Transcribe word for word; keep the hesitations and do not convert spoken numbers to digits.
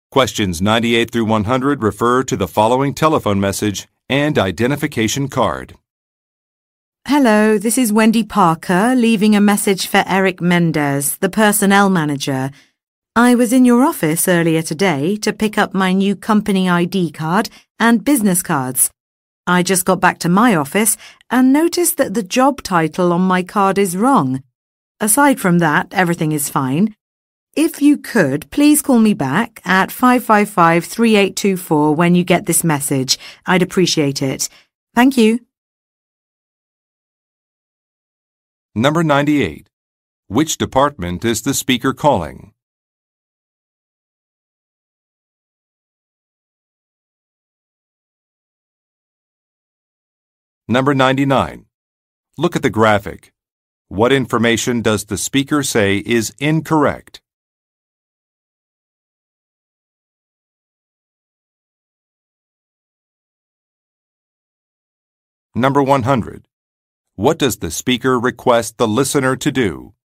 Questions ninety-eight through one hundred refer to the following telephone message and identification card. Hello, this is Wendy Parker leaving a message for Eric Mendez, the personnel manager. I was in your office earlier today to pick up my new company I D card and business cards. I just got back to my office and noticed that the job title on my card is wrong. Aside from that, everything is fine. If you could, please call me back at five five five, three eight two four when you get this message. I'd appreciate it. Thank you. Number ninety-eight. Which department is the speaker calling? Number ninety-nine. Look at the graphic. What information does the speaker say is incorrect? Number one hundred. What does the speaker request the listener to do?